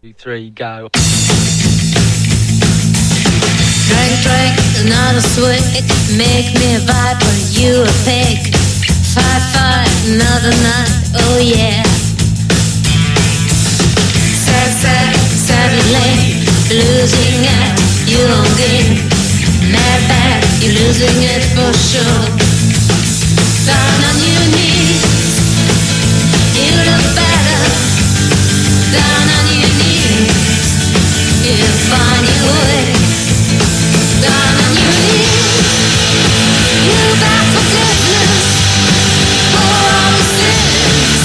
2, 3, go. Drink, another swig. Make me a viper, you a pig. Fight, another night, oh yeah. Sadly, losing it, you don't gain. Bad, you're losing it for sure. Down on your knees, you look better. Down on your knees, you find your way. Down on your knees, you beg forgiveness for all the sins.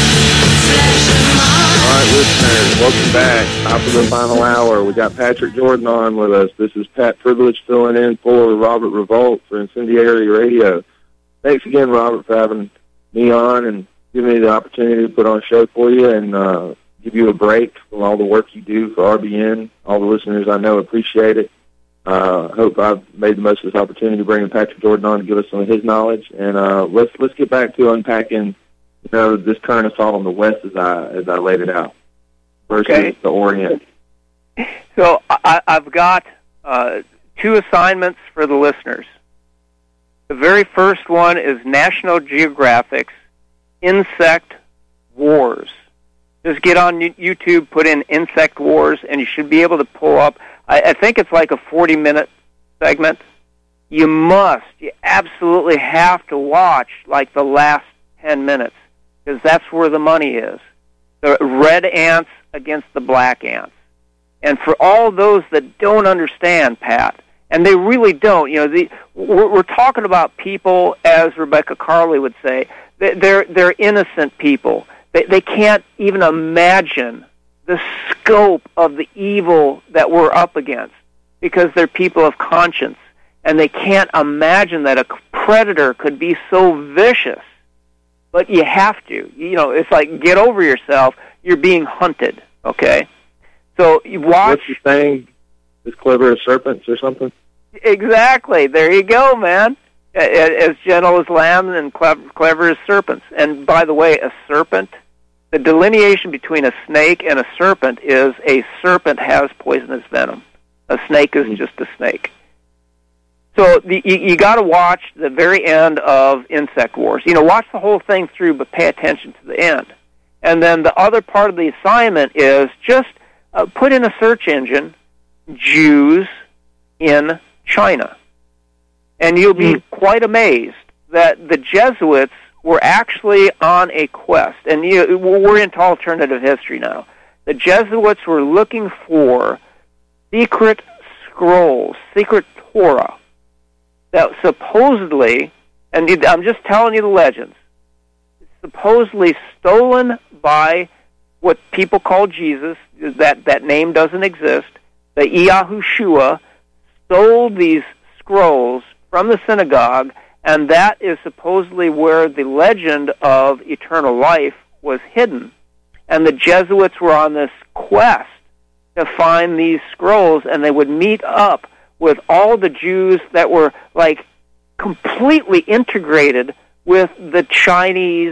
Flesh and mind. All right, listeners, welcome back. Top of the final hour. We got Patrick Jordan on with us. This is Pat Privilege filling in for Robert Revolt for Incendiary Radio. Thanks again, Robert, for having me on and giving me the opportunity to put on a show for you and give you a break from all the work you do for RBN. All the listeners I know appreciate it. Hope I've made the most of this opportunity to bring Patrick Jordan on to give us some of his knowledge. And let's get back to unpacking, this current assault on the West as I laid it out versus the Orient. So I've got 2 assignments for the listeners. The very first one is National Geographic's Insect Wars. Just get on YouTube, put in Insect Wars, and you should be able to pull up. I think it's like a 40-minute segment. You absolutely have to watch like the last 10 minutes because that's where the money is. The red ants against the black ants. And for all those that don't understand, Pat, and they really don't, we're talking about people, as Rebecca Carley would say, they're innocent people. They can't even imagine the scope of the evil that we're up against because they're people of conscience, and they can't imagine that a predator could be so vicious. But you have to. It's like, get over yourself. You're being hunted, okay? So you watch... What's the saying? As clever as serpents or something? Exactly. There you go, man. As gentle as lambs and clever as serpents. And by the way, a serpent, the delineation between a snake and a serpent is a serpent has poisonous venom. A snake is just a snake. So you got to watch the very end of Insect Wars. Watch the whole thing through, but pay attention to the end. And then the other part of the assignment is just put in a search engine, Jews in China. And you'll be quite amazed that the Jesuits were actually on a quest. And we're into alternative history now. The Jesuits were looking for secret scrolls, secret Torah, that supposedly, and I'm just telling you the legends, supposedly stolen by what people call Jesus. That name doesn't exist. The Yahushua stole these scrolls from the synagogue, and that is supposedly where the legend of eternal life was hidden. And the Jesuits were on this quest to find these scrolls, and they would meet up with all the Jews that were like completely integrated with the Chinese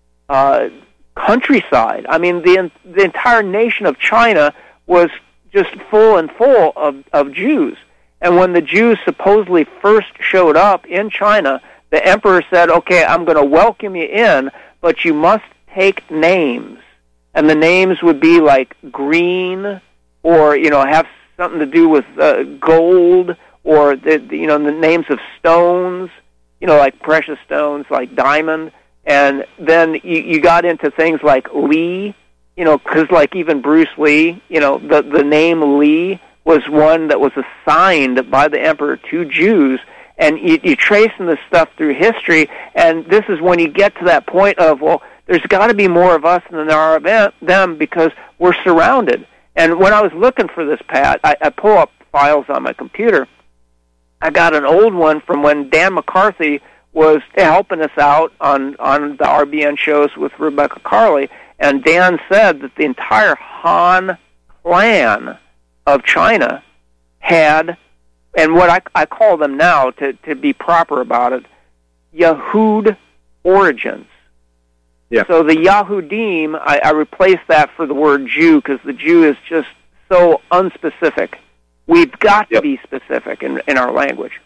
countryside. I mean, the entire nation of China was just full of Jews. And when the Jews supposedly first showed up in China, the emperor said, okay, I'm going to welcome you in, but you must take names. And the names would be like green or, have something to do with gold or, the names of stones, like precious stones, like diamond. And then you got into things like Lee, because like even Bruce Lee, the name Lee was one that was assigned by the emperor to Jews. And you're tracing this stuff through history, and this is when you get to that point of, well, there's got to be more of us than there are of them because we're surrounded. And when I was looking for this, Pat, I pull up files on my computer. I got an old one from when Dan McCarthy was helping us out on the RBN shows with Rebecca Carley, and Dan said that the entire Han clan of China had, and what I call them now, to be proper about it, Yahud origins. Yeah. So the Yahudim, I replaced that for the word Jew because the Jew is just so unspecific. We've got to be specific in our language.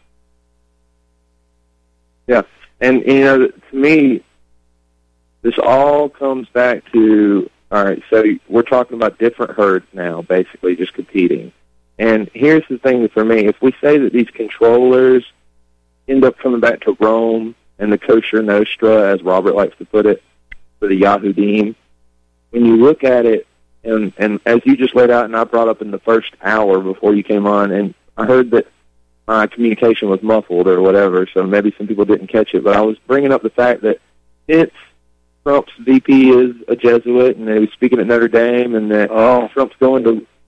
Yeah. And, to me, this all comes back to, all right, so we're talking about different herds now, basically, just competing. And here's the thing for me. If we say that these controllers end up coming back to Rome and the kosher Nostra, as Robert likes to put it, for the Yahudim, when you look at it, and as you just laid out and I brought up in the first hour before you came on, and I heard that my communication was muffled or whatever, so maybe some people didn't catch it, but I was bringing up the fact that it's Trump's VP is a Jesuit, and he was speaking at Notre Dame, and that Trump's going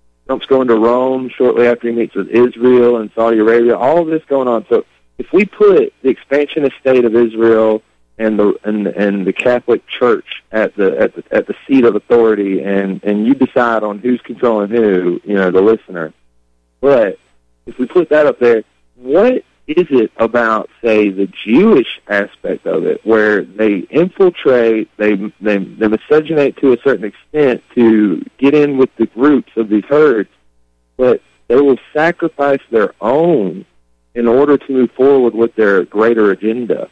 to Rome shortly after he meets with Israel and Saudi Arabia. All of this going on. So if we put the expansionist state of Israel and the Catholic Church at the seat of authority, and you decide on who's controlling who, the listener. But if we put that up there, what is it about, say, the Jewish aspect of it, where they infiltrate, they miscegenate to a certain extent to get in with the groups of these herds, but they will sacrifice their own in order to move forward with their greater agenda?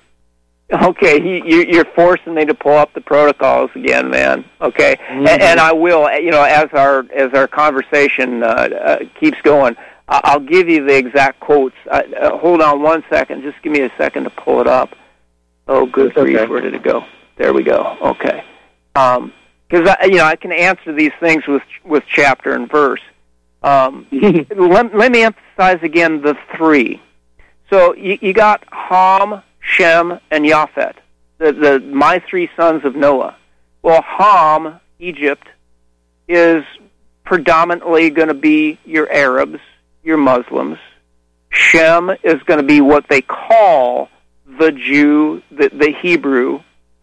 Okay, you're forcing me to pull up the protocols again, man. Okay, and I will. As our conversation keeps going, I'll give you the exact quotes. Hold on one second. Just give me a second to pull it up. Oh, good grief! Where did it go? There we go. Okay, because I can answer these things with chapter and verse. Let me emphasize again the three. So you got Ham, Shem, and Japhet, my three sons of Noah. Well, Ham, Egypt, is predominantly going to be your Arabs, your Muslims. Shem is going to be what they call the Jew, the Hebrew.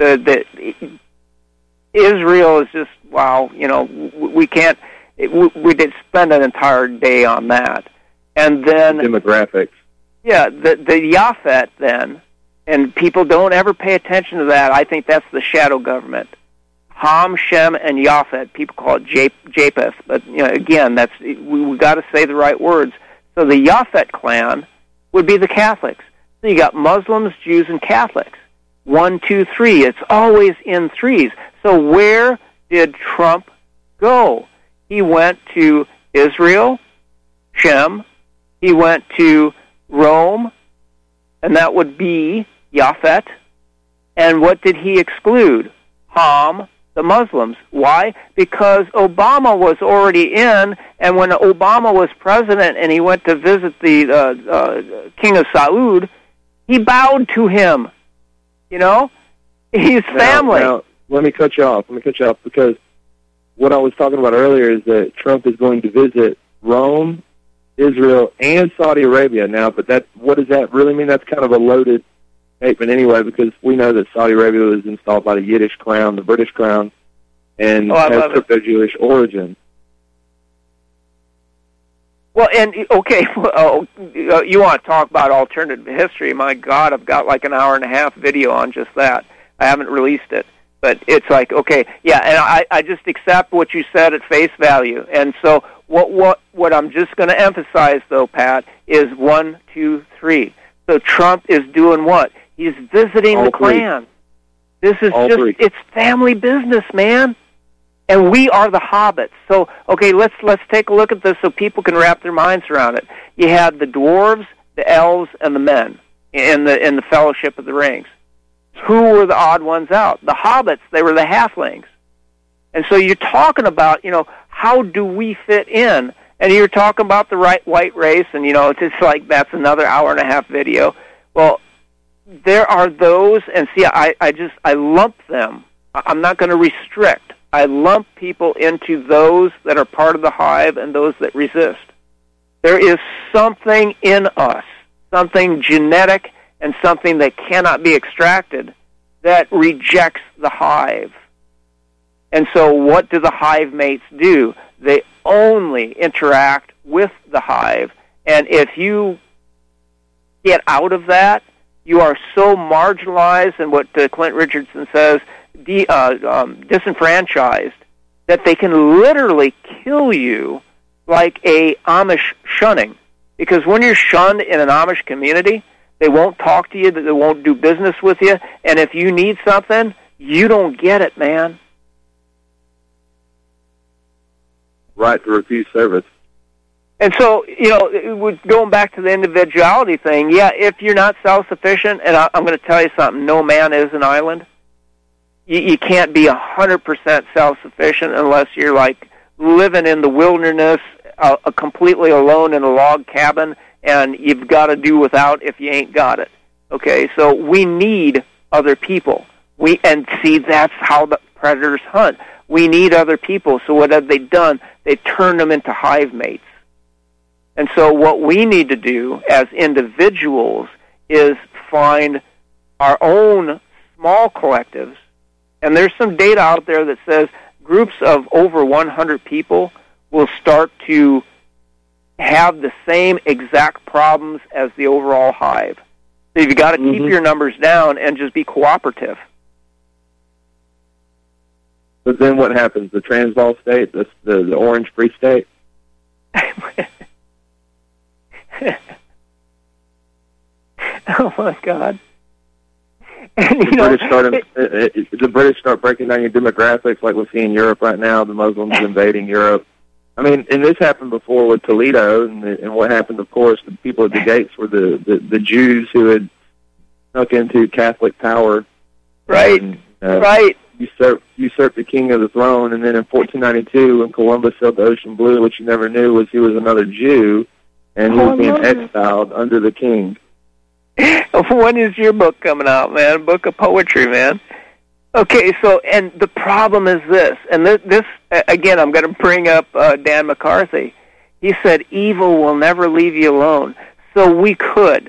Israel is just, wow, we can't, we did spend an entire day on that. And then demographics. Yeah, the Japhet then, and people don't ever pay attention to that. I think that's the shadow government. Ham, Shem, and Japhet. People call it Japheth, but again, that's we got to say the right words. So the Japhet clan would be the Catholics. So you got Muslims, Jews, and Catholics. 1, 2, 3. It's always in threes. So where did Trump go? He went to Israel, Shem. He went to Rome, and that would be Japhet. And what did he exclude? Ham, the Muslims. Why? Because Obama was already in, and when Obama was president and he went to visit the King of Saud, he bowed to him. He's family. Now, let me cut you off because what I was talking about earlier is that Trump is going to visit Rome, Israel, and Saudi Arabia now, but what does that really mean? That's kind of a loaded statement anyway, because we know that Saudi Arabia was installed by the Yiddish crown, the British crown, and has crypto-Jewish origin. Well, and, okay, you want to talk about alternative history. My God, I've got like an hour-and-a-half video on just that. I haven't released it. But it's like, okay, yeah, and I just accept what you said at face value. And so what I'm just going to emphasize, though, Pat, is 1, 2, 3. So Trump is doing what? He's visiting the clan. This is it's family business, man. And we are the hobbits. So, okay, let's take a look at this so people can wrap their minds around it. You had the dwarves, the elves, and the men in the Fellowship of the Rings. Who were the odd ones out? The hobbits, they were the halflings. And so you're talking about, how do we fit in? And you're talking about the white race, and, it's just like that's another hour-and-a-half video. Well, there are those, and see, I lump them. I'm not going to restrict. I lump people into those that are part of the hive and those that resist. There is something in us, something genetic and something that cannot be extracted that rejects the hive. And so what do the hive mates do? They only interact with the hive. And if you get out of that, you are so marginalized, and what Clint Richardson says, disenfranchised, that they can literally kill you like a Amish shunning. Because when you're shunned in an Amish community, they won't talk to you, they won't do business with you, and if you need something, you don't get it, man. Right to refuse service. And so, going back to the individuality thing, yeah, if you're not self-sufficient, and I'm going to tell you something, no man is an island. You can't be 100% self-sufficient unless you're like living in the wilderness, completely alone in a log cabin, and you've got to do without if you ain't got it. Okay, so we need other people. That's how the predators hunt. We need other people. So what have they done? They turned them into hive mates. And so what we need to do as individuals is find our own small collectives. And there's some data out there that says groups of over 100 people will start to have the same exact problems as the overall hive. So you've got to keep your numbers down and just be cooperative. But then what happens? The Transvaal state, the Orange Free State? Oh, my God. And, the British start breaking down your demographics like we see in Europe right now, the Muslims invading Europe. I mean, and this happened before with Toledo, and what happened, of course, the people at the gates were the Jews who had snuck into Catholic power. Right, and, right. Usurped the king of the throne, and then in 1492, when Columbus sailed the ocean blue, what you never knew was he was another Jew, and he was being exiled under the king. When is your book coming out, man? Book of poetry, man. Okay, so, and the problem is this, and this again, I'm going to bring up Dan McCarthy. He said, evil will never leave you alone. So we could,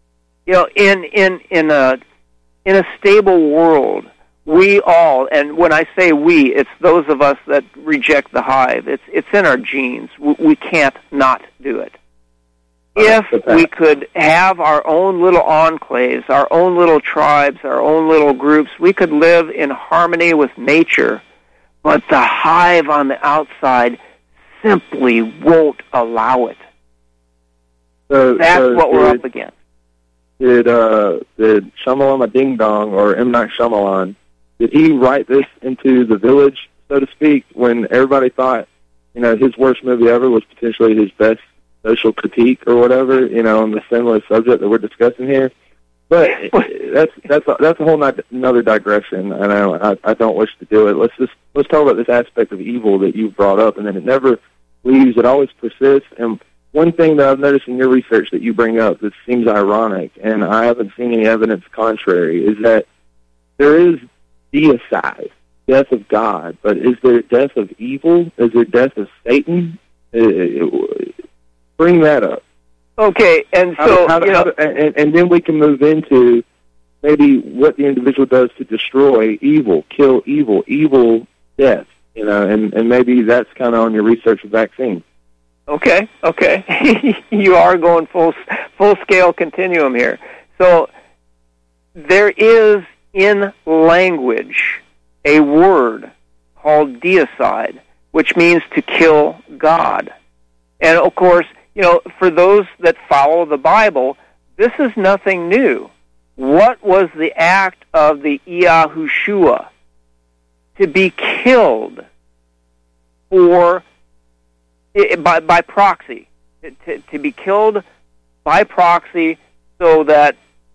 in a stable world, we all, and when I say we, it's those of us that reject the hive. It's in our genes. We can't not do it. If we could have our own little enclaves, our own little tribes, our own little groups, we could live in harmony with nature, but the hive on the outside simply won't allow it. That's what we're up against. Did Shyamalama Ding Dong, or M. Night Shyamalan, did he write this into the village, so to speak, when everybody thought, his worst movie ever was potentially his best social critique or whatever, on the similar subject that we're discussing here? But that's a whole another digression. I know I don't wish to do it. Let's talk about this aspect of evil that you brought up, and then it never leaves. It always persists. And one thing that I've noticed in your research that you bring up that seems ironic, and I haven't seen any evidence contrary, is that there is deicide, death of God, but is there death of evil? Is there death of Satan? Bring that up. Okay, and so and then we can move into maybe what the individual does to destroy evil, kill evil death. And maybe that's kind of on your research of vaccines. Okay. You are going full scale continuum here. So there is in language a word called deicide, which means to kill God. And of course, for those that follow the Bible, this is nothing new. What was the act of the Yahushua? To be killed by proxy. To be killed by proxy, so that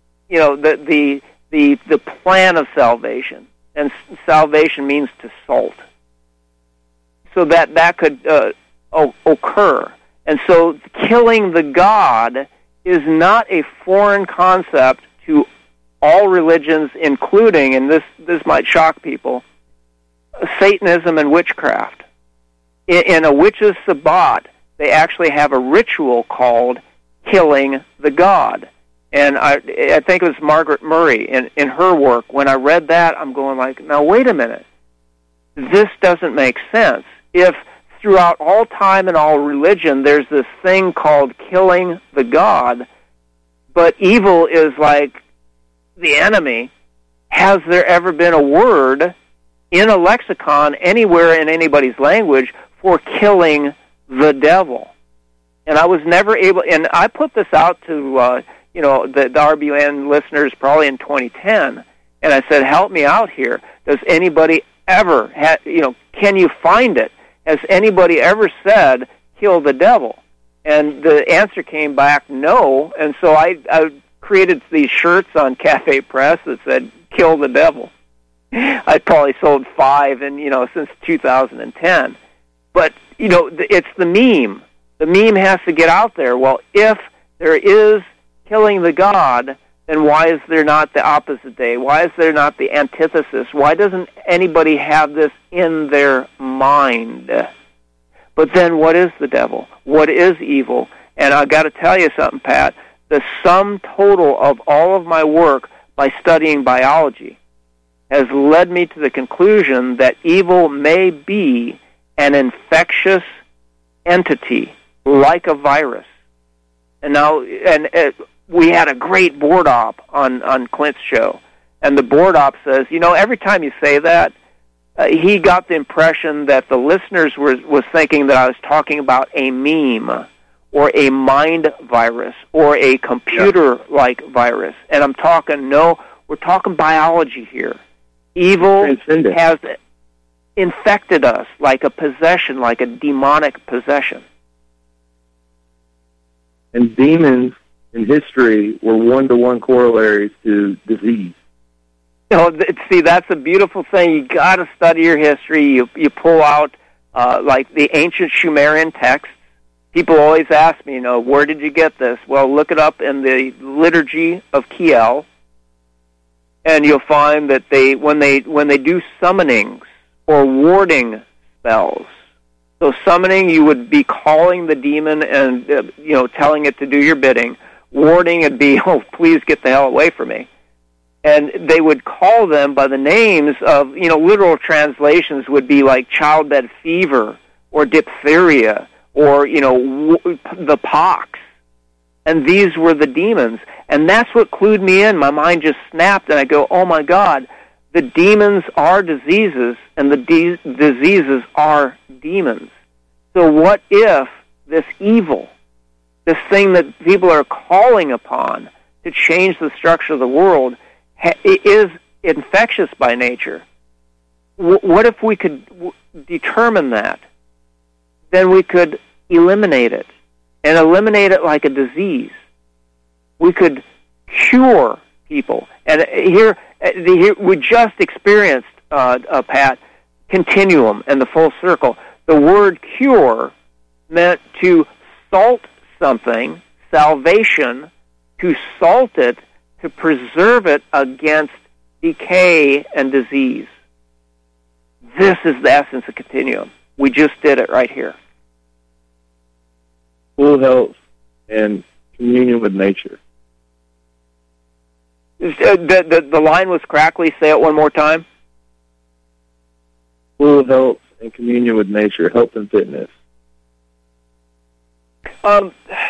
the plan of salvation, and salvation means to salt, so that could occur. And so killing the God is not a foreign concept to all religions, including, and this might shock people, Satanism and witchcraft. In a witch's Sabbat, they actually have a ritual called killing the God. And I think it was Margaret Murray in her work. When I read that, I'm going like, now wait a minute. This doesn't make sense. If throughout all time and all religion, there's this thing called killing the God, but evil is like the enemy, has there ever been a word in a lexicon anywhere in anybody's language for killing the devil? And I was never able, and I put this out to, the RBN listeners probably in 2010, and I said, help me out here. Does anybody ever, can you find it? Has anybody ever said, kill the devil? And the answer came back, no. And so I created these shirts on Cafe Press that said, kill the devil. I probably sold 5 since 2010. But, it's the meme. The meme has to get out there. Well, if there is killing the God, then why is there not the opposite day? Why is there not the antithesis? Why doesn't anybody have this in their mind? But then what is the devil? What is evil? And I've got to tell you something, Pat. The sum total of all of my work by studying biology has led me to the conclusion that evil may be an infectious entity like a virus. And now, we had a great board op on Clint's show, and the board op says, every time you say that, he got the impression that the listeners was thinking that I was talking about a meme or a mind virus or a computer-like virus. And I'm talking, no, we're talking biology here. Evil has infected us like a possession, like a demonic possession. And demons in history were one-to-one corollaries to disease. See, that's a beautiful thing. You got to study your history. You pull out like the ancient Sumerian texts. People always ask me, where did you get this? Well, look it up in the liturgy of Kiel, and you'll find that when they do summonings or warding spells. So summoning, you would be calling the demon and telling it to do your bidding. Warding, it'd be, oh, please get the hell away from me. And they would call them by the names of, literal translations would be like childbed fever or diphtheria or, the pox. And these were the demons. And that's what clued me in. My mind just snapped, and I go, oh, my God, the demons are diseases, and the diseases are demons. So what if this evil, this thing that people are calling upon to change the structure of the world, is infectious by nature? What if we could determine that? Then we could eliminate it, and eliminate it like a disease. We could cure people. And here we just experienced, Pat, continuum and the full circle. The word cure meant to salt something, salvation, to salt it, to preserve it against decay and disease. This is the essence of continuum. We just did it right here. Full health and communion with nature. The line was crackly. Say it one more time. Full health and communion with nature, health and fitness. I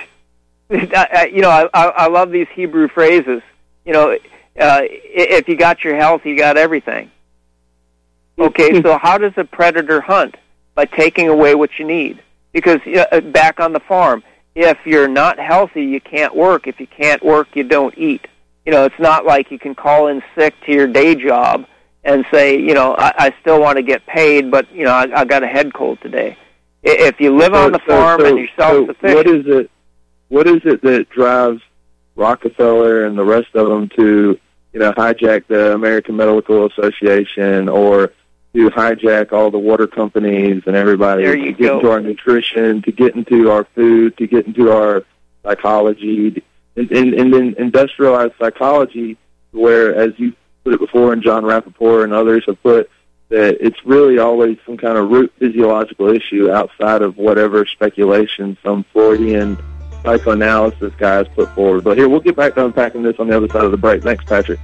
love these Hebrew phrases. If you got your health, you got everything. Okay, so how does a predator hunt? By taking away what you need. Because back on the farm, if you're not healthy, you can't work. If you can't work, you don't eat. It's not like you can call in sick to your day job and say, I still want to get paid, but, I got a head cold today. If you live on the farm and you're self-sufficient... What is it that drives Rockefeller and the rest of them to, hijack the American Medical Association or to hijack all the water companies and everybody to get into our nutrition, to get into our food, to get into our psychology, and then industrialized psychology, where, as you put it before, and John Rappaport and others have put, that it's really always some kind of root physiological issue outside of whatever speculation some Freudian psychoanalysis guys put forward. But here, we'll get back to unpacking this on the other side of the break. Thanks, Patrick.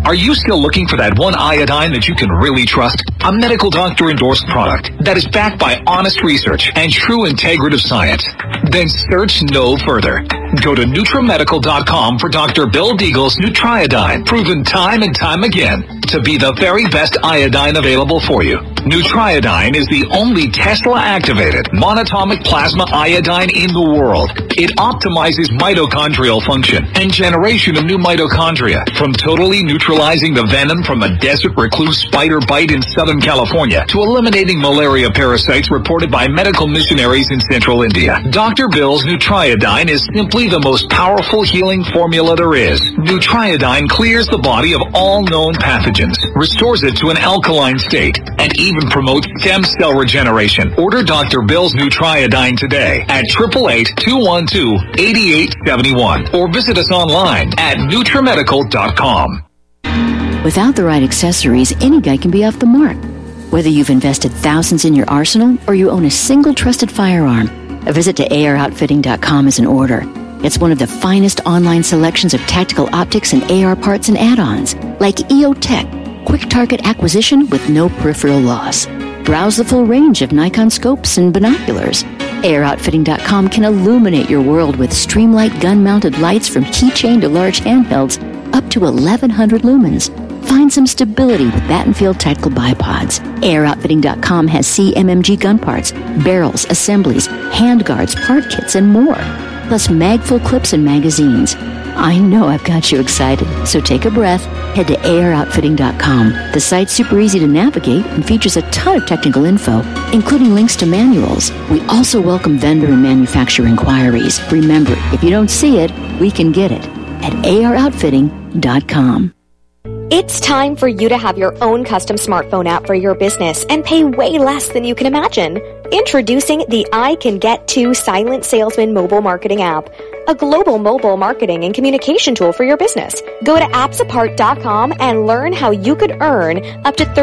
Are you still looking for that one iodine that you can really trust? A medical doctor-endorsed product that is backed by honest research and true integrative science? Then search no further. Go to NutriMedical.com for Dr. Bill Deagle's Nutriodine, proven time and time again to be the very best iodine available for you. Nutriodine is the only Tesla-activated monatomic plasma iodine in the world. It optimizes mitochondrial function and generation of new mitochondria, from totally neutralizing the venom from a desert recluse spider bite in Southern California to eliminating malaria parasites reported by medical missionaries in Central India. Dr. Bill's Nutriodine is simply the most powerful healing formula there is. Nutriodine clears the body of all known pathogens, restores it to an alkaline state, and even promotes stem cell regeneration. Order Dr. Bill's Nutriodine today at 888-212-8871 or visit us online at NutriMedical.com. Without the right accessories, any guy can be off the mark. Whether you've invested thousands in your arsenal or you own a single trusted firearm, a visit to AROutfitting.com is in order. It's one of the finest online selections of tactical optics and AR parts and add-ons, like EOTech, quick target acquisition with no peripheral loss. Browse the full range of Nikon scopes and binoculars. AROutfitting.com can illuminate your world with Streamlight gun-mounted lights from keychain to large handhelds up to 1,100 lumens. Find some stability with Battenfield Tactical Bipods. AROutfitting.com has CMMG gun parts, barrels, assemblies, handguards, part kits, and more. Plus mag-full clips and magazines. I know I've got you excited, so take a breath. Head to AROutfitting.com. The site's super easy to navigate and features a ton of technical info, including links to manuals. We also welcome vendor and manufacturer inquiries. Remember, if you don't see it, we can get it at AROutfitting.com. It's time for you to have your own custom smartphone app for your business and pay way less than you can imagine. Introducing the I Can Get To Silent Salesman mobile marketing app, a global mobile marketing and communication tool for your business. Go to appsapart.com and learn how you could earn up to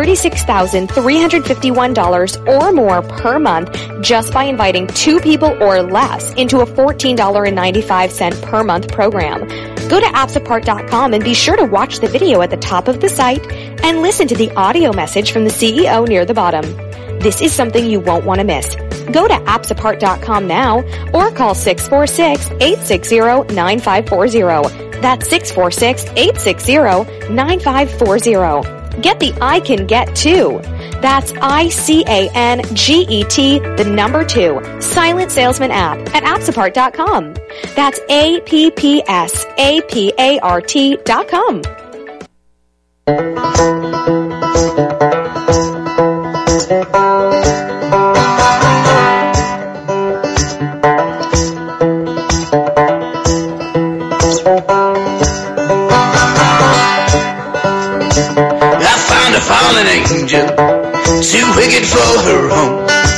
$36,351 or more per month just by inviting 2 people or less into a $14.95 per month program. Go to appsapart.com and be sure to watch the video at the top of the site and listen to the audio message from the CEO near the bottom. This is something you won't want to miss. Go to appsapart.com now or call 646-860-9540. That's 646-860-9540. Get the I Can Get To. That's ICANGET, the number 2, Silent Salesman app at appsapart.com. That's APPSAPART.com. Fallen angel, too wicked for her own.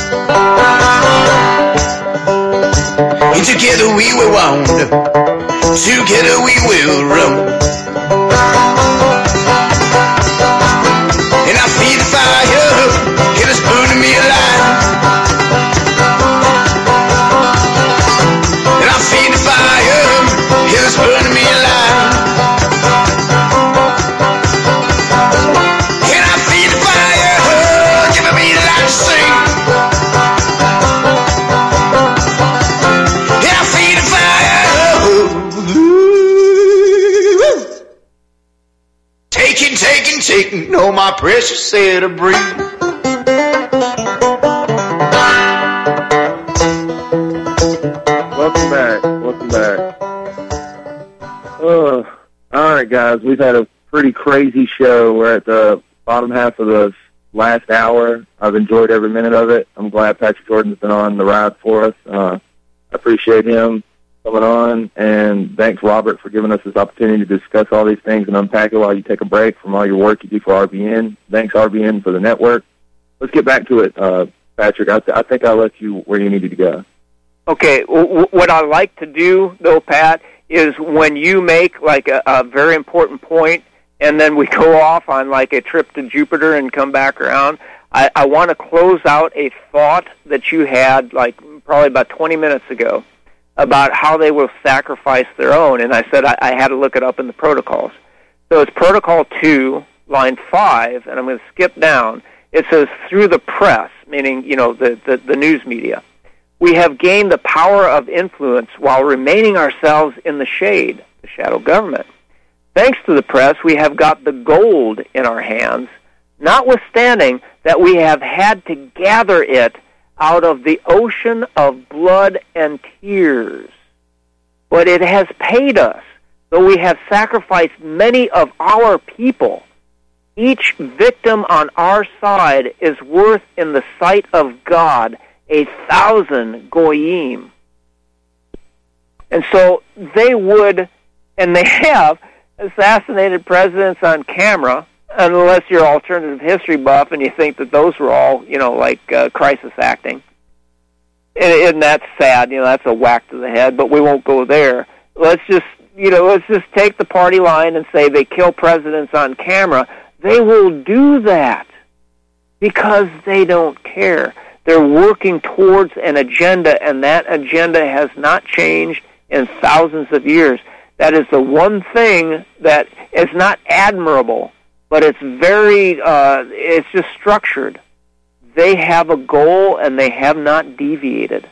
And together we will wander, together we will roam. And I feel the fire, it is burning me alive. And I feel the fire, it is burning me alive. Taking all my precious air to breathe. Welcome back. All right, guys, we've had a pretty crazy show. We're at the bottom half of the last hour. I've enjoyed every minute of it. I'm glad Patrick Jordan's been on the ride for us. I appreciate him coming on, and thanks, Robert, for giving us this opportunity to discuss all these things and unpack it while you take a break from all your work you do for RBN. Thanks, RBN, for the network. Let's get back to it, Patrick. I think I left you where you needed to go. Okay, what I like to do, though, Pat, is when you make, like, a very important point, and then we go off on, like, a trip to Jupiter and come back around, I want to close out a thought that you had, like, probably about 20 minutes ago, about how they will sacrifice their own, and I said I had to look it up in the protocols. So it's Protocol 2, line 5, and I'm going to skip down. It says, through the press, meaning, the news media, we have gained the power of influence while remaining ourselves in the shade, the shadow government. Thanks to the press, we have got the gold in our hands, notwithstanding that we have had to gather it out of the ocean of blood and tears. But it has paid us, though we have sacrificed many of our people. Each victim on our side is worth in the sight of God 1,000 goyim. And so they would, and they have, assassinated presidents on camera, unless you're alternative history buff and you think that those were all, crisis acting. And that's sad, that's a whack to the head, but we won't go there. Let's just take the party line and say they kill presidents on camera. They will do that because they don't care. They're working towards an agenda, and that agenda has not changed in thousands of years. That is the one thing that is not admirable, but it's very, it's just structured. They have a goal, and they have not deviated.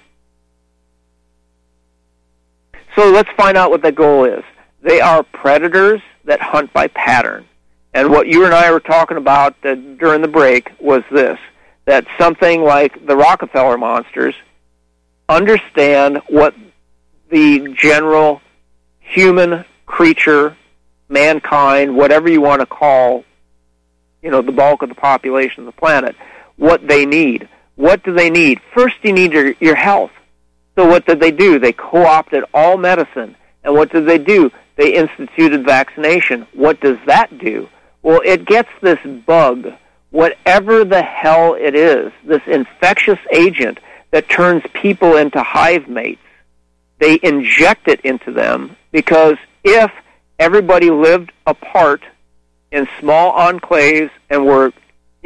So let's find out what the goal is. They are predators that hunt by pattern. And what you and I were talking about during the break was this, that something like the Rockefeller monsters understand what the general human creature, mankind, whatever you want to call, the bulk of the population of the planet, what they need. What do they need? First, you need your health. So what did they do? They co-opted all medicine. And what did they do? They instituted vaccination. What does that do? Well, it gets this bug, whatever the hell it is, this infectious agent that turns people into hive mates. They inject it into them because if everybody lived apart in small enclaves and were,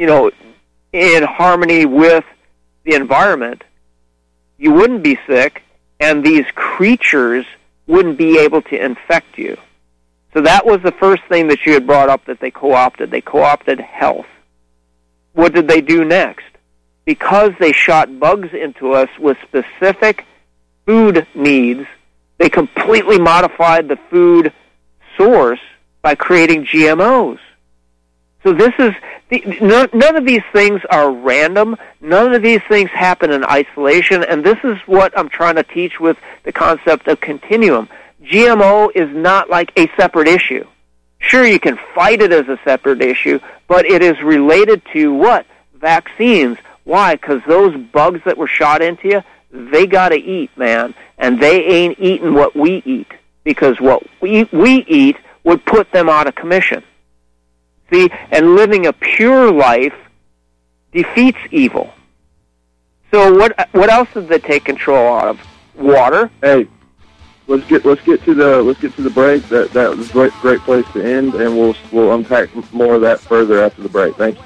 in harmony with the environment, you wouldn't be sick, and these creatures wouldn't be able to infect you. So that was the first thing that you had brought up that they co-opted. They co-opted health. What did they do next? Because they shot bugs into us with specific food needs, they completely modified the food source by creating GMOs. So this is, none of these things are random. None of these things happen in isolation, and this is what I'm trying to teach with the concept of continuum. GMO is not like a separate issue. Sure, you can fight it as a separate issue, but it is related to what? Vaccines. Why? Because those bugs that were shot into you, they got to eat, man, and they ain't eating what we eat, because what we eat would put them out of commission. See, and living a pure life defeats evil. So what else did they take control out of? Water. Hey, let's get to the break. That was a great place to end, and we'll unpack more of that further after the break. Thank you.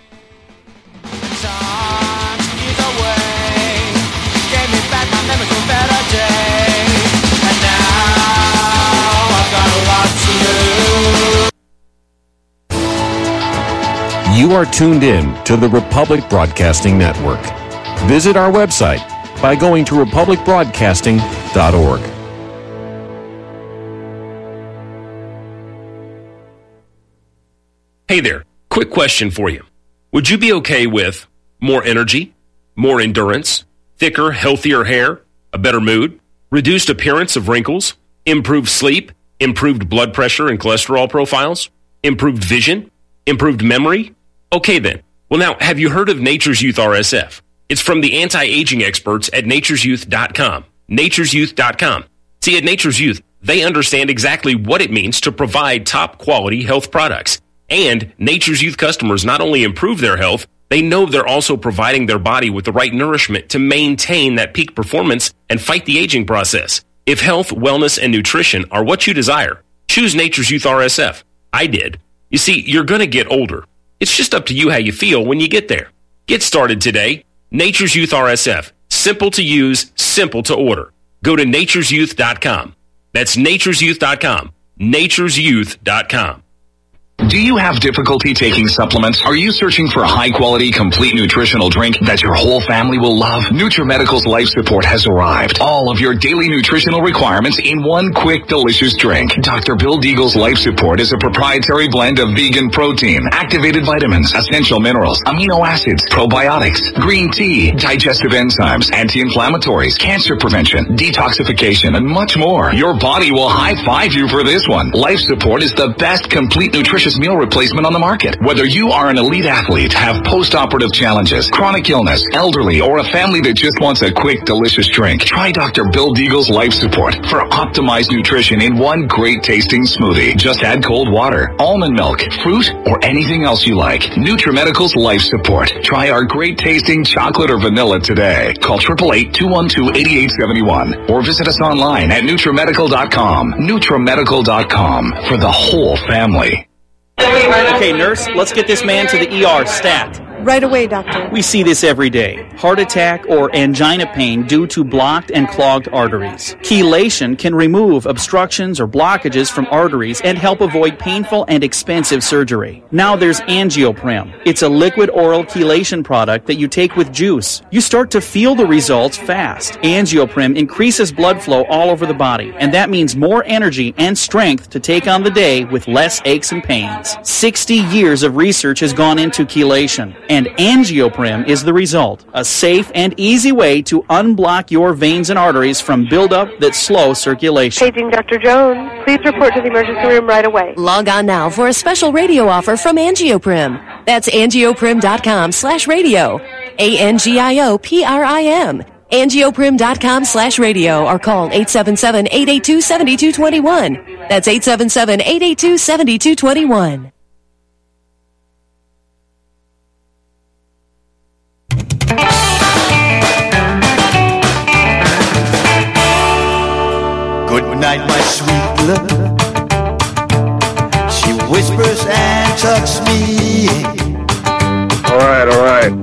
You are tuned in to the Republic Broadcasting Network. Visit our website by going to republicbroadcasting.org. Hey there, quick question for you. Would you be okay with more energy, more endurance, thicker, healthier hair, a better mood, reduced appearance of wrinkles, improved sleep, improved blood pressure and cholesterol profiles, improved vision, improved memory? Okay then. Well now, have you heard of Nature's Youth RSF? It's from the anti-aging experts at nature'syouth.com. Nature'syouth.com. See, at Nature's Youth, they understand exactly what it means to provide top quality health products. And Nature's Youth customers not only improve their health, they know they're also providing their body with the right nourishment to maintain that peak performance and fight the aging process. If health, wellness, and nutrition are what you desire, choose Nature's Youth RSF. I did. You see, you're going to get older. It's just up to you how you feel when you get there. Get started today. Nature's Youth RSF. Simple to use, simple to order. Go to nature'syouth.com. That's nature'syouth.com. nature'syouth.com. Do you have difficulty taking supplements? Are you searching for a high-quality, complete nutritional drink that your whole family will love? NutriMedical's Life Support has arrived. All of your daily nutritional requirements in one quick, delicious drink. Dr. Bill Deagle's Life Support is a proprietary blend of vegan protein, activated vitamins, essential minerals, amino acids, probiotics, green tea, digestive enzymes, anti-inflammatories, cancer prevention, detoxification, and much more. Your body will high-five you for this one. Life Support is the best complete nutritious meal replacement on the market. Whether you are an elite athlete, have post-operative challenges, chronic illness, elderly, or a family that just wants a quick, delicious drink, try Dr. Bill Deagle's Life Support for optimized nutrition in one great-tasting smoothie. Just add cold water, almond milk, fruit, or anything else you like. NutriMedical's Life Support. Try our great-tasting chocolate or vanilla today. Call 888-212-8871 or visit us online at NutriMedical.com. NutriMedical.com for the whole family. Okay, nurse, let's get this man to the ER stat. Right away, doctor. We see this every day. Heart attack or angina pain due to blocked and clogged arteries. Chelation can remove obstructions or blockages from arteries and help avoid painful and expensive surgery. Now there's Angioprim. It's a liquid oral chelation product that you take with juice. You start to feel the results fast. Angioprim increases blood flow all over the body, and that means more energy and strength to take on the day with less aches and pains. 60 years of research has gone into chelation, and Angioprim is the result. A safe and easy way to unblock your veins and arteries from buildup that slow circulation. Paging Dr. Jones. Please report to the emergency room right away. Log on now for a special radio offer from Angioprim. That's angioprim.com/radio. ANGIOPRIM. Angioprim.com/radio or call 877-882-7221. That's 877-882-7221. Good night, my sweet love. She whispers and tucks me in. All right.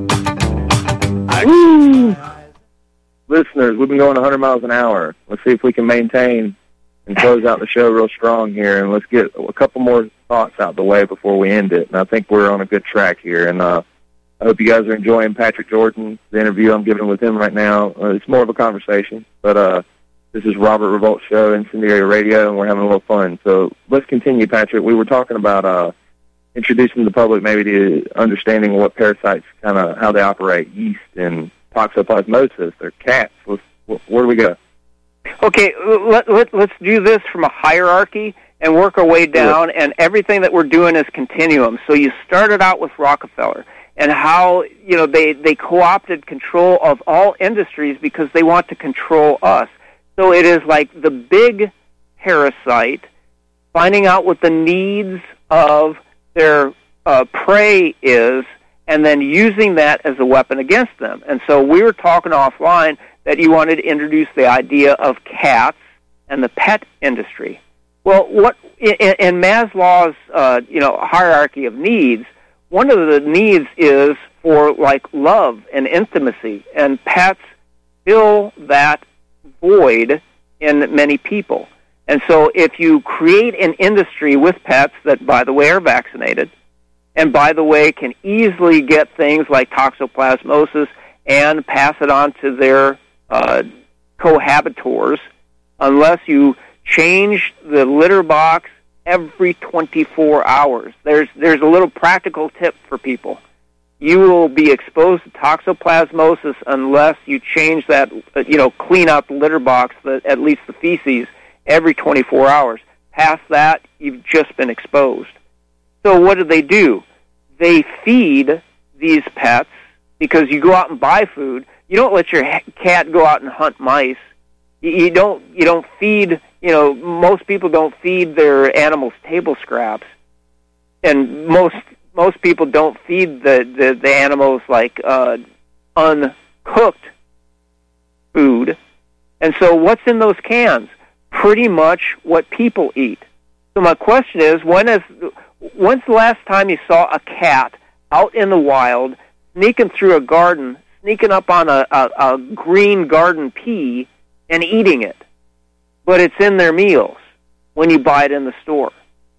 Woo! Listeners, we've been going 100 miles an hour. Let's see if we can maintain and close out the show real strong here, and let's get a couple more thoughts out the way before we end it. And I think we're on a good track here, and I hope you guys are enjoying Patrick Jordan, the interview I'm giving with him right now. It's more of a conversation, but this is Robert Revolt's show, Incendiary Radio, and we're having a little fun. So let's continue, Patrick. We were talking about introducing the public maybe to understanding what parasites, kind of how they operate, yeast and toxoplasmosis. They're cats. Where do we go? Okay, let's do this from a hierarchy and work our way down, and everything that we're doing is continuum. So you started out with Rockefeller and how, they co-opted control of all industries because they want to control us. So it is like the big parasite finding out what the needs of their prey is and then using that as a weapon against them. And so we were talking offline that you wanted to introduce the idea of cats and the pet industry. Well, what in Maslow's hierarchy of needs, one of the needs is for like love and intimacy, and pets fill that void in many people. And so if you create an industry with pets that, by the way, are vaccinated, and by the way, can easily get things like toxoplasmosis and pass it on to their cohabitors, unless you change the litter box every 24 hours. There's a little practical tip for people. You will be exposed to toxoplasmosis unless you change that, clean out the litter box, at least the feces, every 24 hours. Past that, you've just been exposed. So what do? They feed these pets, because you go out and buy food. You don't let your cat go out and hunt mice. You don't feed, most people don't feed their animals table scraps. And most people don't feed the animals like uncooked food. And so what's in those cans? Pretty much what people eat. So my question is, when's the last time you saw a cat out in the wild, sneaking through a garden, sneaking up on a green garden pea and eating it? But it's in their meals when you buy it in the store.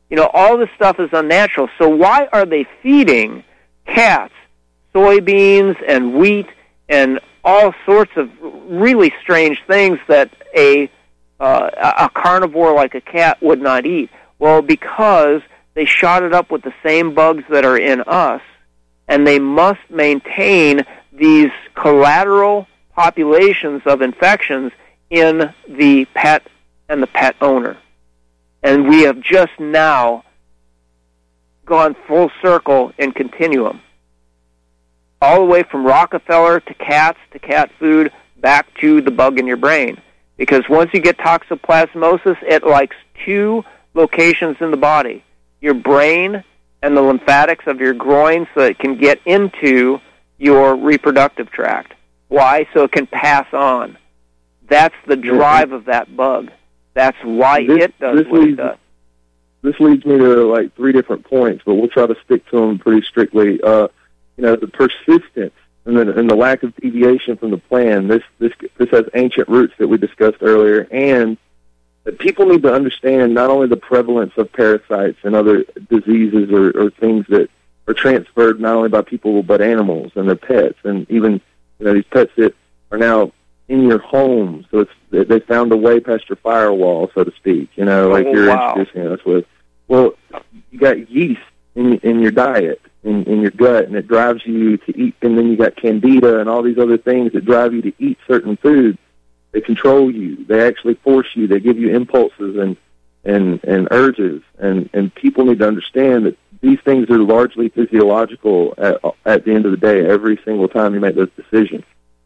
All this stuff is unnatural. So why are they feeding cats soybeans and wheat and all sorts of really strange things that a carnivore like a cat would not eat? Well, because they shot it up with the same bugs that are in us, and they must maintain these collateral populations of infections in the pet and the pet owner. And we have just now gone full circle in continuum, all the way from Rockefeller to cat food, back to the bug in your brain. Because once you get toxoplasmosis, it likes two locations in the body, your brain and the lymphatics of your groin, so it can get into your reproductive tract. Why? So it can pass on. That's the drive of that bug. That's why it does what it does. This leads me to 3 different points, but we'll try to stick to them pretty strictly. The persistence and the lack of deviation from the plan. This has ancient roots that we discussed earlier, and that people need to understand not only the prevalence of parasites and other diseases or things that are transferred not only by people but animals and their pets, and even these pets that are now in your home. So they found a way past your firewall, so to speak. You're introducing us with. Well, you got yeast in your diet, in your gut, and it drives you to eat. And then you got candida and all these other things that drive you to eat certain foods. They control you. They actually force you. They give you impulses and urges. And people need to understand that these things are largely physiological at the end of the day, every single time you make those decisions.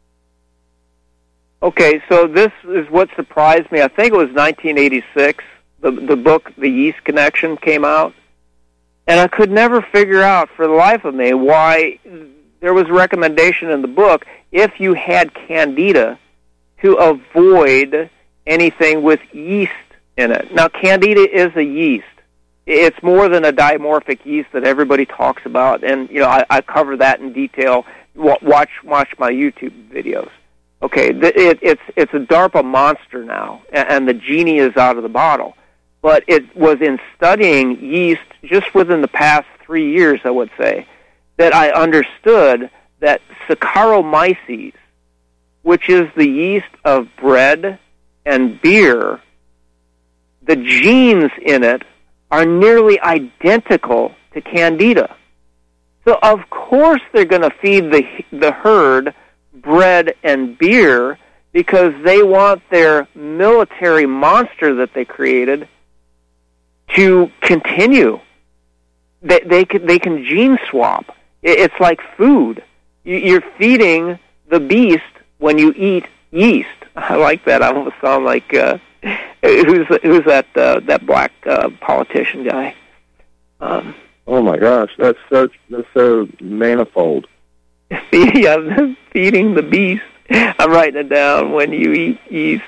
Okay, so this is what surprised me. I think it was 1986. The book, The Yeast Connection, came out. And I could never figure out for the life of me why there was a recommendation in the book, if you had candida, to avoid anything with yeast in it. Now, candida is a yeast. It's more than a dimorphic yeast that everybody talks about, and I cover that in detail. Watch my YouTube videos. Okay, it's a DARPA monster now, and the genie is out of the bottle. But it was in studying yeast just within the past 3 years, I would say, that I understood that Saccharomyces, which is the yeast of bread and beer, the genes in it are nearly identical to Candida. So of course they're going to feed the herd bread and beer because they want their military monster that they created to continue. They can gene swap. It's like food. You're feeding the beast when you eat yeast. I like that. I almost sound like who's that black politician guy? Oh my gosh, that's so manifold. Yeah, feeding the beast. I'm writing it down. When you eat yeast.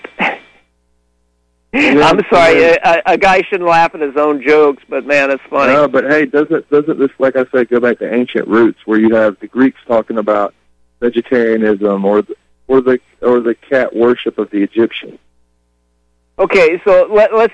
I'm sorry, a guy shouldn't laugh at his own jokes, but man, it's funny. No, but hey, doesn't this, like I said, go back to ancient roots where you have the Greeks talking about vegetarianism or the cat worship of the Egyptians? Okay, so let's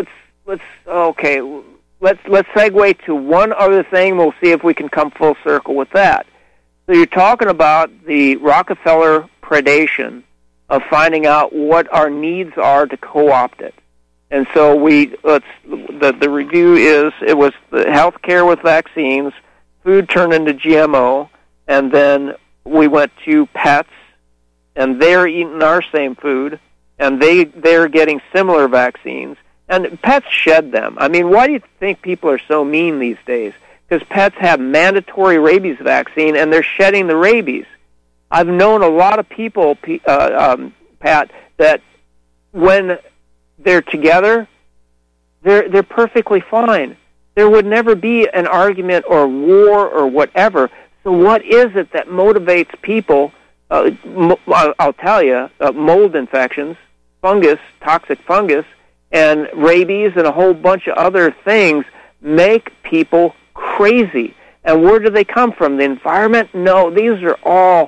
segue to one other thing. We'll see if we can come full circle with that. So you're talking about the Rockefeller predation of finding out what our needs are to co-opt it. And so the review is, it was the healthcare with vaccines, food turned into GMO, and then we went to pets, and they're eating our same food, and they're getting similar vaccines, and pets shed them. I mean, why do you think people are so mean these days? Because pets have mandatory rabies vaccine, and they're shedding the rabies. I've known a lot of people, Pat, that when they're together, they're perfectly fine. There would never be an argument or war or whatever. So what is it that motivates people? I'll tell you, mold infections, fungus, toxic fungus, and rabies and a whole bunch of other things make people crazy. And where do they come from? The environment? No, these are all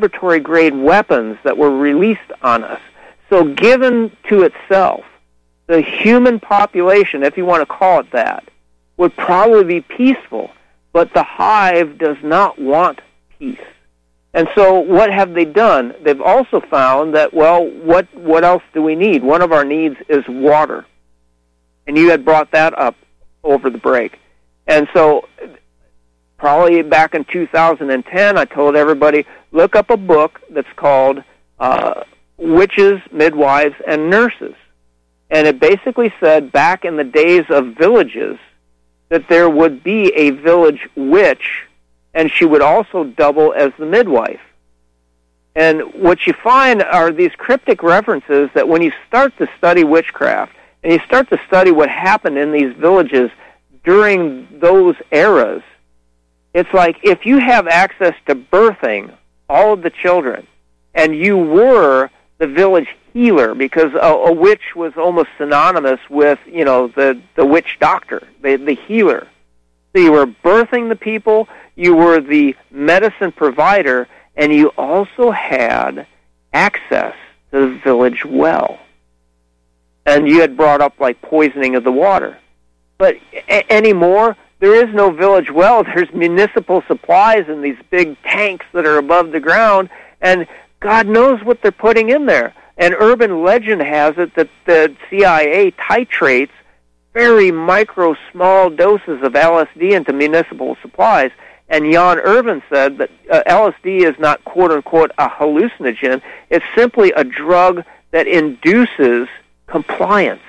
laboratory-grade weapons that were released on us. So given to itself, the human population, if you want to call it that, would probably be peaceful, but the hive does not want peace. And so what have they done? They've also found that, well, what else do we need? One of our needs is water. And you had brought that up over the break. And so probably back in 2010, I told everybody, look up a book that's called Witches, Midwives, and Nurses. And it basically said back in the days of villages that there would be a village witch, and she would also double as the midwife. And what you find are these cryptic references that when you start to study witchcraft, and you start to study what happened in these villages during those eras, it's like if you have access to birthing all of the children, and you were the village healer, because a witch was almost synonymous with, the witch doctor, the healer. So you were birthing the people, you were the medicine provider, and you also had access to the village well. And you had brought up, like, poisoning of the water. But anymore, there is no village well. There's municipal supplies in these big tanks that are above the ground, and God knows what they're putting in there. And urban legend has it that the CIA titrates very micro, small doses of LSD into municipal supplies. And Jan Irvin said that LSD is not, quote-unquote, a hallucinogen. It's simply a drug that induces compliance.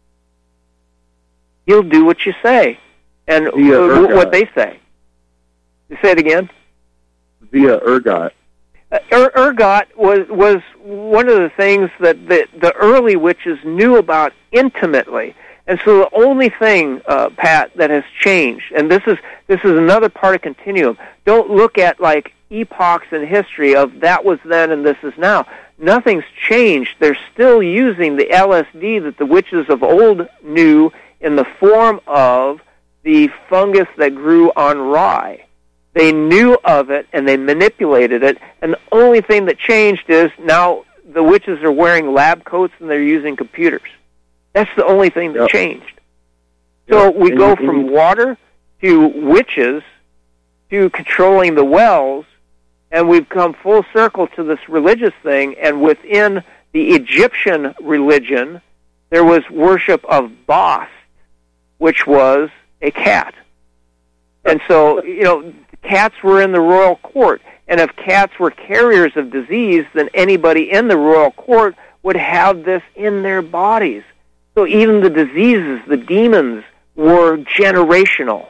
You'll do what you say. And what they say. You say it again? Via ergot. Ergot was one of the things that the early witches knew about intimately. And so the only thing, Pat, that has changed, and this is another part of continuum. Don't look at like epochs in history of that was then and this is now. Nothing's changed. They're still using the LSD that the witches of old knew in the form of the fungus that grew on rye. They knew of it and they manipulated it, and the only thing that changed is now the witches are wearing lab coats and they're using computers. That's the only thing that changed. So we go from water to witches to controlling the wells, and we've come full circle to this religious thing, and within the Egyptian religion, there was worship of Bast, which was a cat. And so, cats were in the royal court, and if cats were carriers of disease, then anybody in the royal court would have this in their bodies. So even the diseases, the demons, were generational.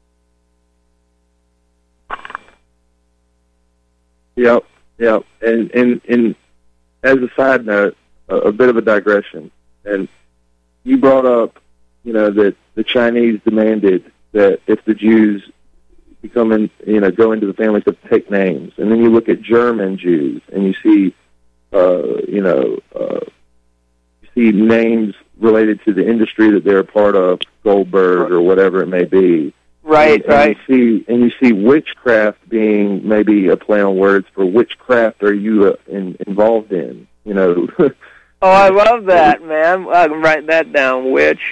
Yep. And as a side note, a bit of a digression. And you brought up, that the Chinese demanded that if the Jews go into the families to take names, and then you look at German Jews, and you see, see names related to the industry that they're a part of, Goldberg or whatever it may be. Right. You see witchcraft being maybe a play on words for witchcraft are you involved in, Oh, I love that, man. I can write that down, witchcraft.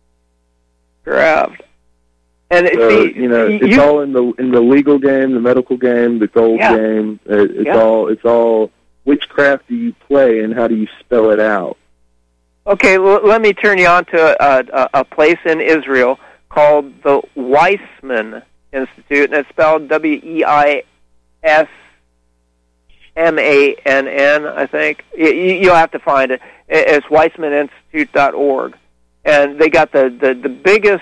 And it's all in the legal game, the medical game, the gold game. It's all witchcraft do you play and how do you spell it out? Okay, well, let me turn you on to a place in Israel called the Weissman Institute, and it's spelled Weissmann, I think. You'll have to find it. It's WeissmanInstitute.org. And they got the biggest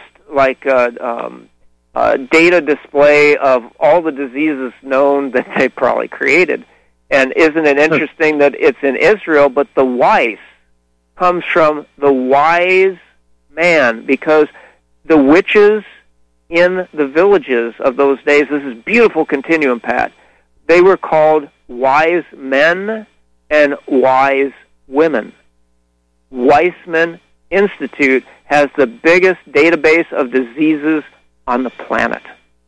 data display of all the diseases known that they probably created. And isn't it interesting that it's in Israel, but the Weiss comes from the wise man, because the witches in the villages of those days, this is beautiful continuum, Pat, they were called wise men and wise women. Weissman Institute has the biggest database of diseases on the planet.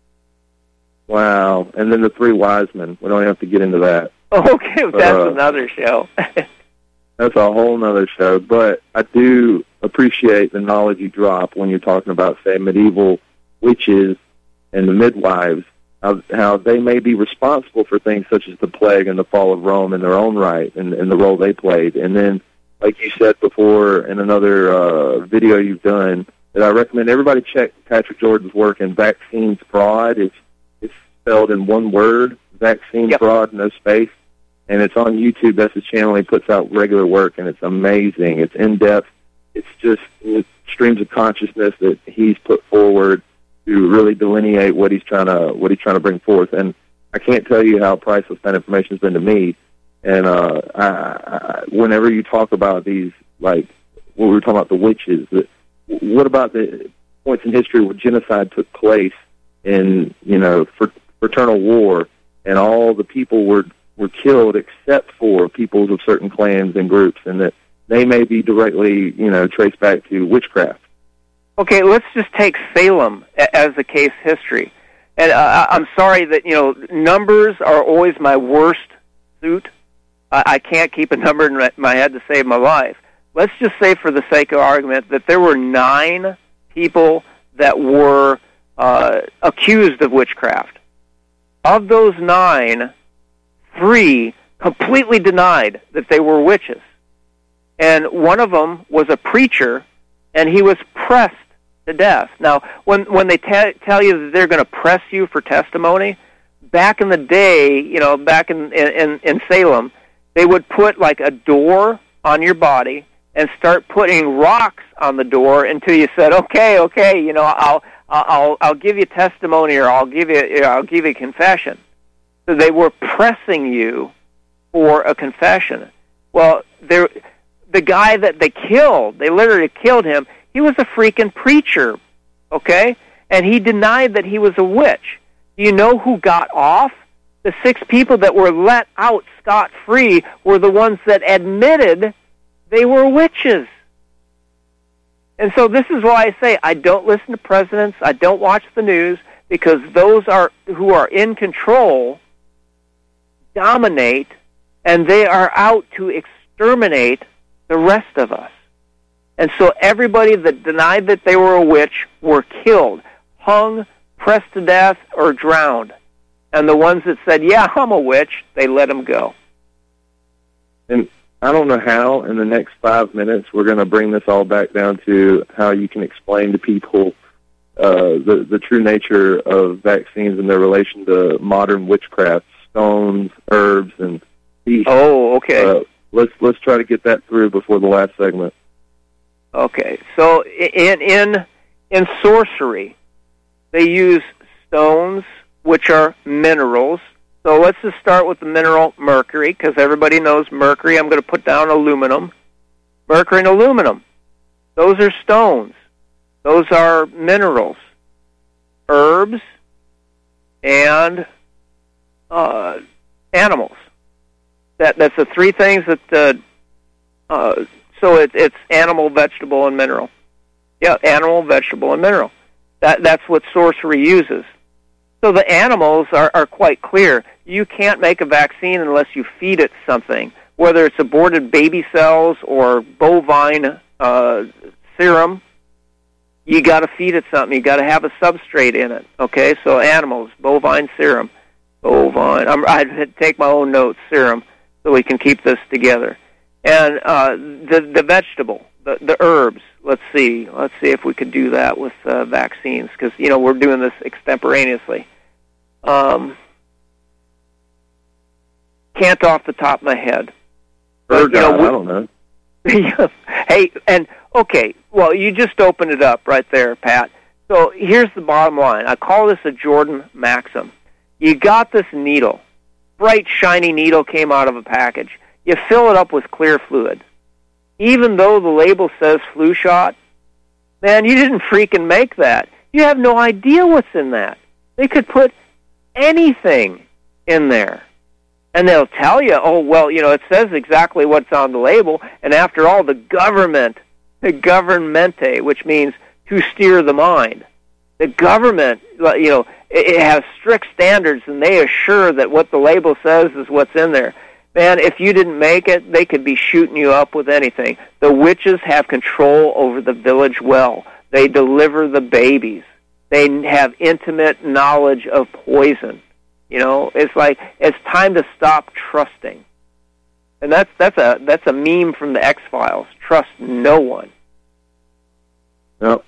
Wow. And then the three wise men. We don't have to get into that. Okay, that's another show. that's a whole nother show. But I do appreciate the knowledge you drop when you're talking about, say, medieval witches and the midwives, how they may be responsible for things such as the plague and the fall of Rome in their own right and the role they played. And then, like you said before in another video you've done, that I recommend everybody check Patrick Jordan's work in Vaccines Fraud. It's spelled in one word, Vaccine Fraud, no space. And it's on YouTube. That's his channel. He puts out regular work, and it's amazing. It's in-depth. It's just streams of consciousness that he's put forward to really delineate what he's trying to bring forth. And I can't tell you how priceless that information has been to me. And whenever you talk about these, like what we were talking about, the witches, what about the points in history where genocide took place in, fraternal war, and all the people were killed except for peoples of certain clans and groups, and that they may be directly, traced back to witchcraft. Okay, let's just take Salem as a case history. And I'm sorry that, numbers are always my worst suit. I can't keep a number in my head to save my life. Let's just say, for the sake of argument, that there were 9 people that were accused of witchcraft. Of those 9, 3 completely denied that they were witches. And one of them was a preacher, and he was pressed to death. Now, when they tell you that they're going to press you for testimony, back in the day, back in Salem, they would put like a door on your body and start putting rocks on the door until you said, okay, I'll give you testimony, or I'll give you confession. So they were pressing you for a confession. Well, the guy that they killed, they literally killed him. He was a freaking preacher, okay? And he denied that he was a witch. Do you know who got off? The 6 people that were let out scot-free were the ones that admitted they were witches. And so this is why I say I don't listen to presidents, I don't watch the news, because those who are in control dominate, and they are out to exterminate the rest of us. And so everybody that denied that they were a witch were killed, hung, pressed to death, or drowned. And the ones that said, yeah, I'm a witch, they let them go. And I don't know how in the next 5 minutes we're going to bring this all back down to how you can explain to people the true nature of vaccines and their relation to modern witchcraft, stones, herbs, and beasts. Oh, okay. Let's try to get that through before the last segment. Okay, so in sorcery, they use stones, which are minerals. So let's just start with the mineral mercury, because everybody knows mercury. I'm going to put down aluminum. Mercury and aluminum, those are stones. Those are minerals. Herbs and animals. That's the 3 things that... So it's animal, vegetable, and mineral. Yeah, animal, vegetable, and mineral. That's what sorcery uses. So the animals are quite clear. You can't make a vaccine unless you feed it something, whether it's aborted baby cells or bovine serum. You got to feed it something. You got to have a substrate in it. Okay, so animals, bovine serum, bovine. I'd take my own notes, serum, so we can keep this together. And the vegetable, the herbs. Let's see if we could do that with vaccines, because we're doing this extemporaneously. Can't off the top of my head. But, I don't know. Hey, and okay, well, you just opened it up right there, Pat. So here's the bottom line. I call this a Jordan maxim. You got this needle, bright, shiny needle came out of a package. You fill it up with clear fluid. Even though the label says flu shot, man, you didn't freaking make that. You have no idea what's in that. They could put anything in there. And they'll tell you, oh, well, it says exactly what's on the label. And after all, the governmente, which means to steer the mind. The government, it has strict standards, and they assure that what the label says is what's in there. Man, if you didn't make it, they could be shooting you up with anything. The witches have control over the village well. They deliver the babies. They have intimate knowledge of poison. You know, it's like it's time to stop trusting. And that's a meme from the X-Files. Trust no one. Yep.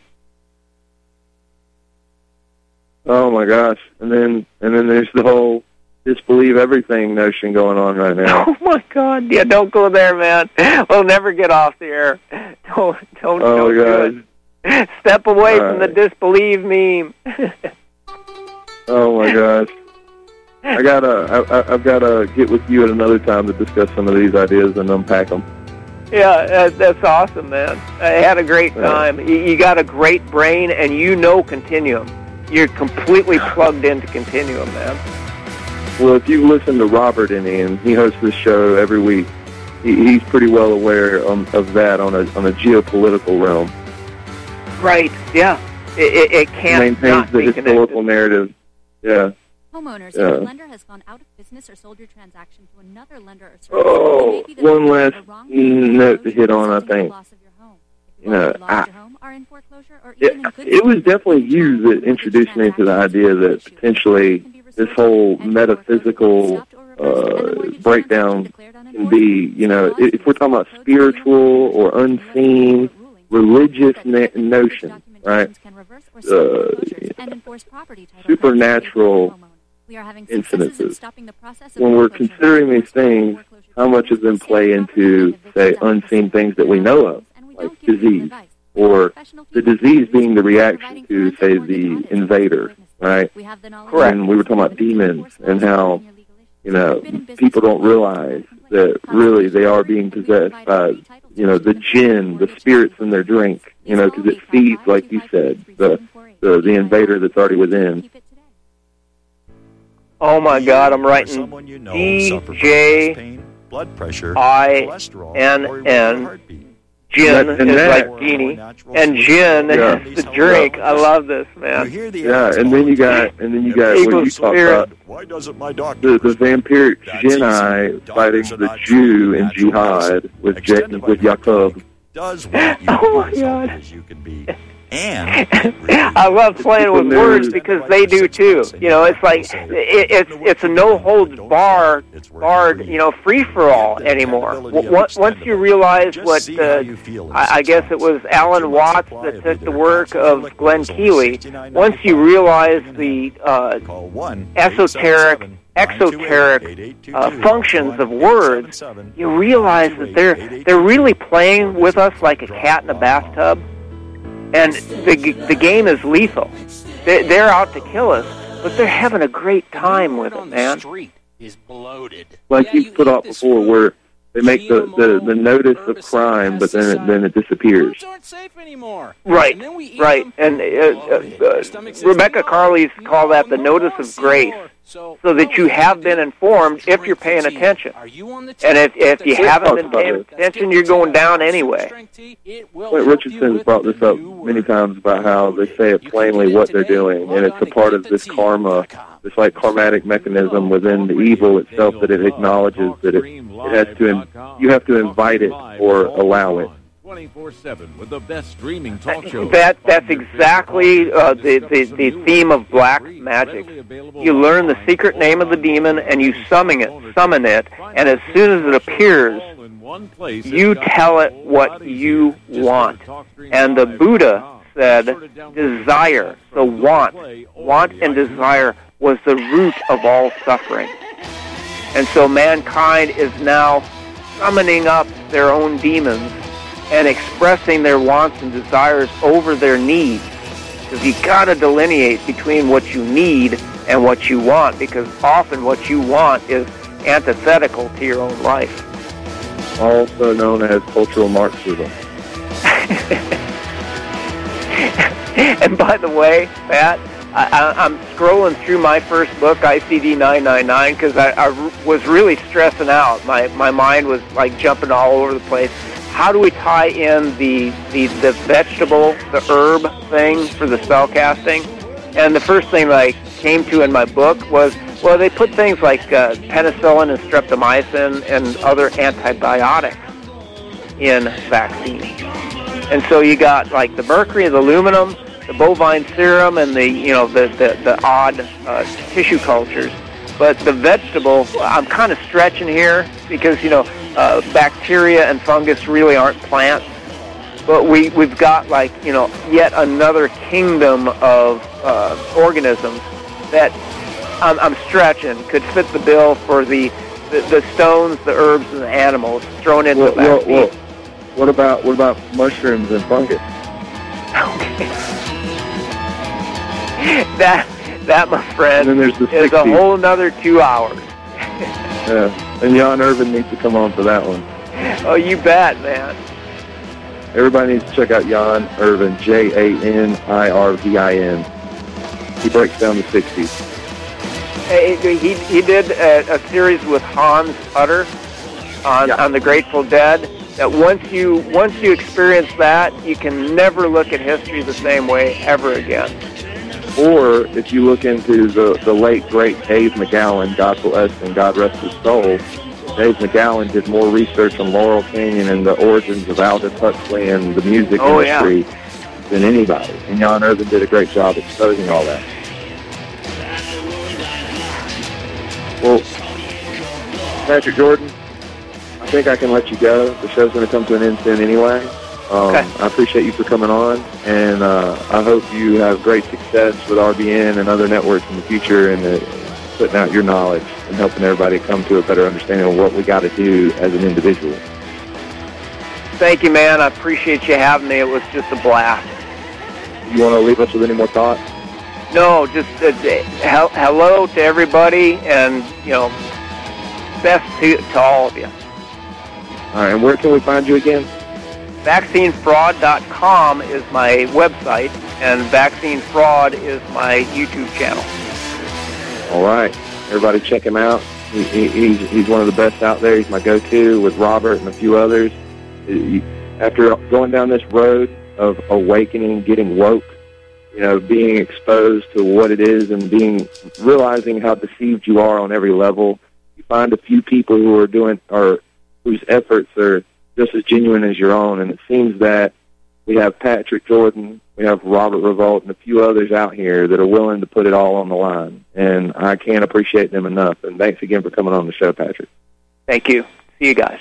Oh my gosh. And then there's the whole disbelieve everything notion going on right now. Oh my God! Yeah, don't go there, man. We'll never get off the air. Don't do it. Step away from the disbelieve meme. Oh my gosh! I've gotta get with you at another time to discuss some of these ideas and unpack them. Yeah, that's awesome, man. I had a great time. You got a great brain, and you know Continuum. You're completely plugged into Continuum, man. Well, if you listen to Robert and Ian, he hosts this show every week. He's pretty well aware of that on a geopolitical realm. Right. Yeah. It can't maintains the historical narrative. Yeah. Homeowners, if your lender has gone out of business or sold your transaction to another lender or service, oh, one last note to hit on, I think. You know, it was definitely you that introduced me to the idea that potentially this whole metaphysical breakdown can be, you know, if we're talking about spiritual or unseen, religious notion, right? Supernatural incidences. When we're considering these things, how much of them play into, say, unseen things that we know of, like disease, or the disease being the reaction to, say, the invader, right? Correct. And we were talking about demons and how, you know, people don't realize that really they are being possessed by, you know, the jinn, the spirits in their drink, you know, because it feeds, like you said, the invader that's already within. Oh my God, I'm writing DJINN. Gin is like genie, and gin is the drink. I love this, man. Yeah, and then you got what you talked about. Why doesn't my doctor? The vampiric Genii fighting the Jew in jihad with Jacob. Does want you as you can be. And I love playing with words because they do too. You know, it's like it's a no holds barred, you know, free for all anymore. Once you realize what I guess it was Alan Watts that took the work of Glenn Keely. Once you realize the exoteric functions of words, you realize that they're really playing with us like a cat in a bathtub. And the game is lethal. They're out to kill us, but they're having a great time with it, man. Is bloated. Like you put out before, where they make the notice of crime, but then it disappears. Aren't safe anymore. Right, right. And Rebecca Carley's call that the notice of grace, so that you have been informed if you're paying attention. And if you haven't been paying attention, you're going down anyway. Clint Richardson brought this up many times about how they say it plainly what they're doing, and it's a part of this karma, this like karmatic mechanism within the evil itself that it acknowledges that it has to, you have to invite it or allow it. 24/7 with the best streaming talk show. That's exactly the theme of black magic. You learn the secret name of the demon and you summon it, and as soon as it appears, you tell it what you want. And the Buddha said desire, the want and desire was the root of all suffering. And so mankind is now summoning up their own demons and expressing their wants and desires over their needs. Because you got to delineate between what you need and what you want, because often what you want is antithetical to your own life. Also known as cultural Marxism. And by the way, Pat, I'm scrolling through my first book, ICD-999, because I was really stressing out. My mind was like jumping all over the place. How do we tie in the vegetable, the herb thing for the spell casting? And the first thing that I came to in my book was Well, they put things like penicillin and streptomycin and other antibiotics in vaccines. And so you got like the mercury, the aluminum, the bovine serum, and the odd tissue cultures. But the vegetable, I'm kind of stretching here because, bacteria and fungus really aren't plants. But we've got yet another kingdom of organisms that I'm stretching could fit the bill for the stones, the herbs, and the animals thrown into the vaccine. What about mushrooms and fungus? Okay. That, my friend, and then there's is a whole another 2 hours. Yeah, and Jan Irvin needs to come on for that one. Oh, you bet, man. Everybody needs to check out Jan Irvin, Janirvin. He breaks down the 60s. He did a series with Hans Utter on the Grateful Dead. That once you experience that, you can never look at history the same way ever again. Or if you look into the late, great Dave McGowan, God bless and God rest his soul, Dave McGowan did more research on Laurel Canyon and the origins of Aldous Huxley and the music industry than anybody. And Jan Irvin did a great job exposing all that. Well, Patrick Jordan, I think I can let you go. The show's going to come to an end soon anyway. Okay. I appreciate you for coming on, and I hope you have great success with RBN and other networks in the future and putting out your knowledge and helping everybody come to a better understanding of what we got to do as an individual. Thank you, man. I appreciate you having me. It was just a blast. You want to leave us with any more thoughts? No, just hello to everybody, and best to all of you. All right, and where can we find you again? VaccineFraud.com is my website, and Vaccine Fraud is my YouTube channel. All right. Everybody check him out. He's one of the best out there. He's my go-to with Robert and a few others. After going down this road of awakening, getting woke, being exposed to what it is and realizing how deceived you are on every level, you find a few people who are doing or whose efforts are just as genuine as your own. And it seems that we have Patrick Jordan, we have Robert Revolt, and a few others out here that are willing to put it all on the line. And I can't appreciate them enough. And thanks again for coming on the show, Patrick. Thank you. See you guys.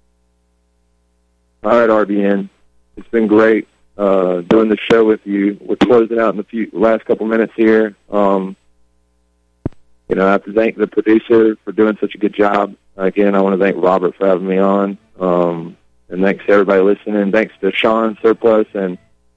All right, RBN. It's been great doing the show with you. We're closing out in the last couple minutes here. I have to thank the producer for doing such a good job. Again, I want to thank Robert for having me on. And thanks to everybody listening. Thanks to Sean Surplus and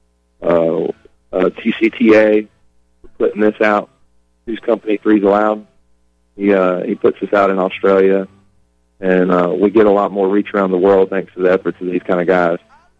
TCTA for putting this out. Whose company, Three's Allowed. He puts this out in Australia. And we get a lot more reach around the world thanks to the efforts of these kind of guys.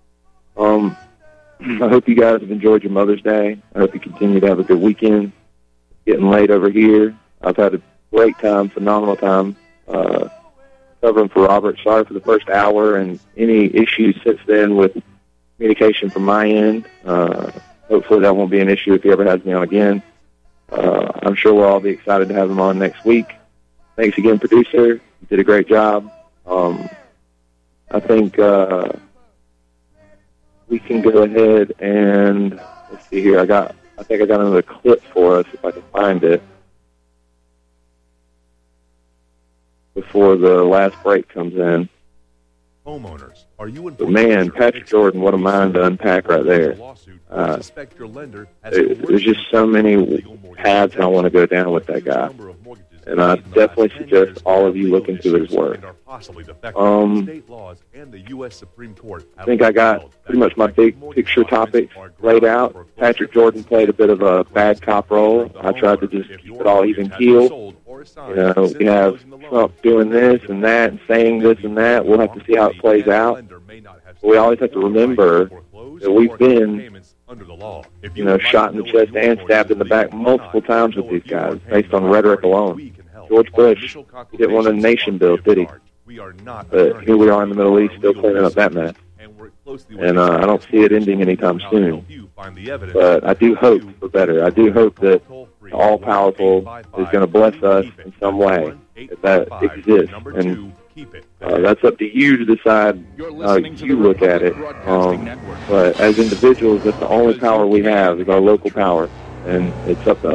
I hope you guys have enjoyed your Mother's Day. I hope you continue to have a good weekend. It's getting late over here. I've had a great time, phenomenal time, covering for Robert. Sorry for the first hour and any issues since then with communication from my end. Hopefully that won't be an issue if he ever has me on again. I'm sure we'll all be excited to have him on next week. Thanks again, producer. You did a great job. I think we can go ahead and let's see here. I think I got another clip for us if I can find it before the last break comes in. Homeowners, are you in? But man, Patrick Jordan, what a mind to unpack right there. There's just so many paths I want to go down with that guy. And I definitely suggest all of you look into his work. I think I got pretty much my big picture topics laid out. Patrick Jordan played a bit of a bad cop role. I tried to just keep it all even keel. We have Trump doing this and that and saying this and that. We'll have to see how it plays out. But we always have to remember that we've been shot in the chest and stabbed in the back multiple times with these guys based on rhetoric alone. George Bush, he didn't want a nation built, did he? But here we are in the Middle East still cleaning up that mess. And I don't see it ending anytime soon. But I do hope for better. I do hope that the all-powerful is going to bless us in some way, if that exists. And that's up to you to decide how you look at it. But as individuals, that's the only power we have is our local power. And it's up to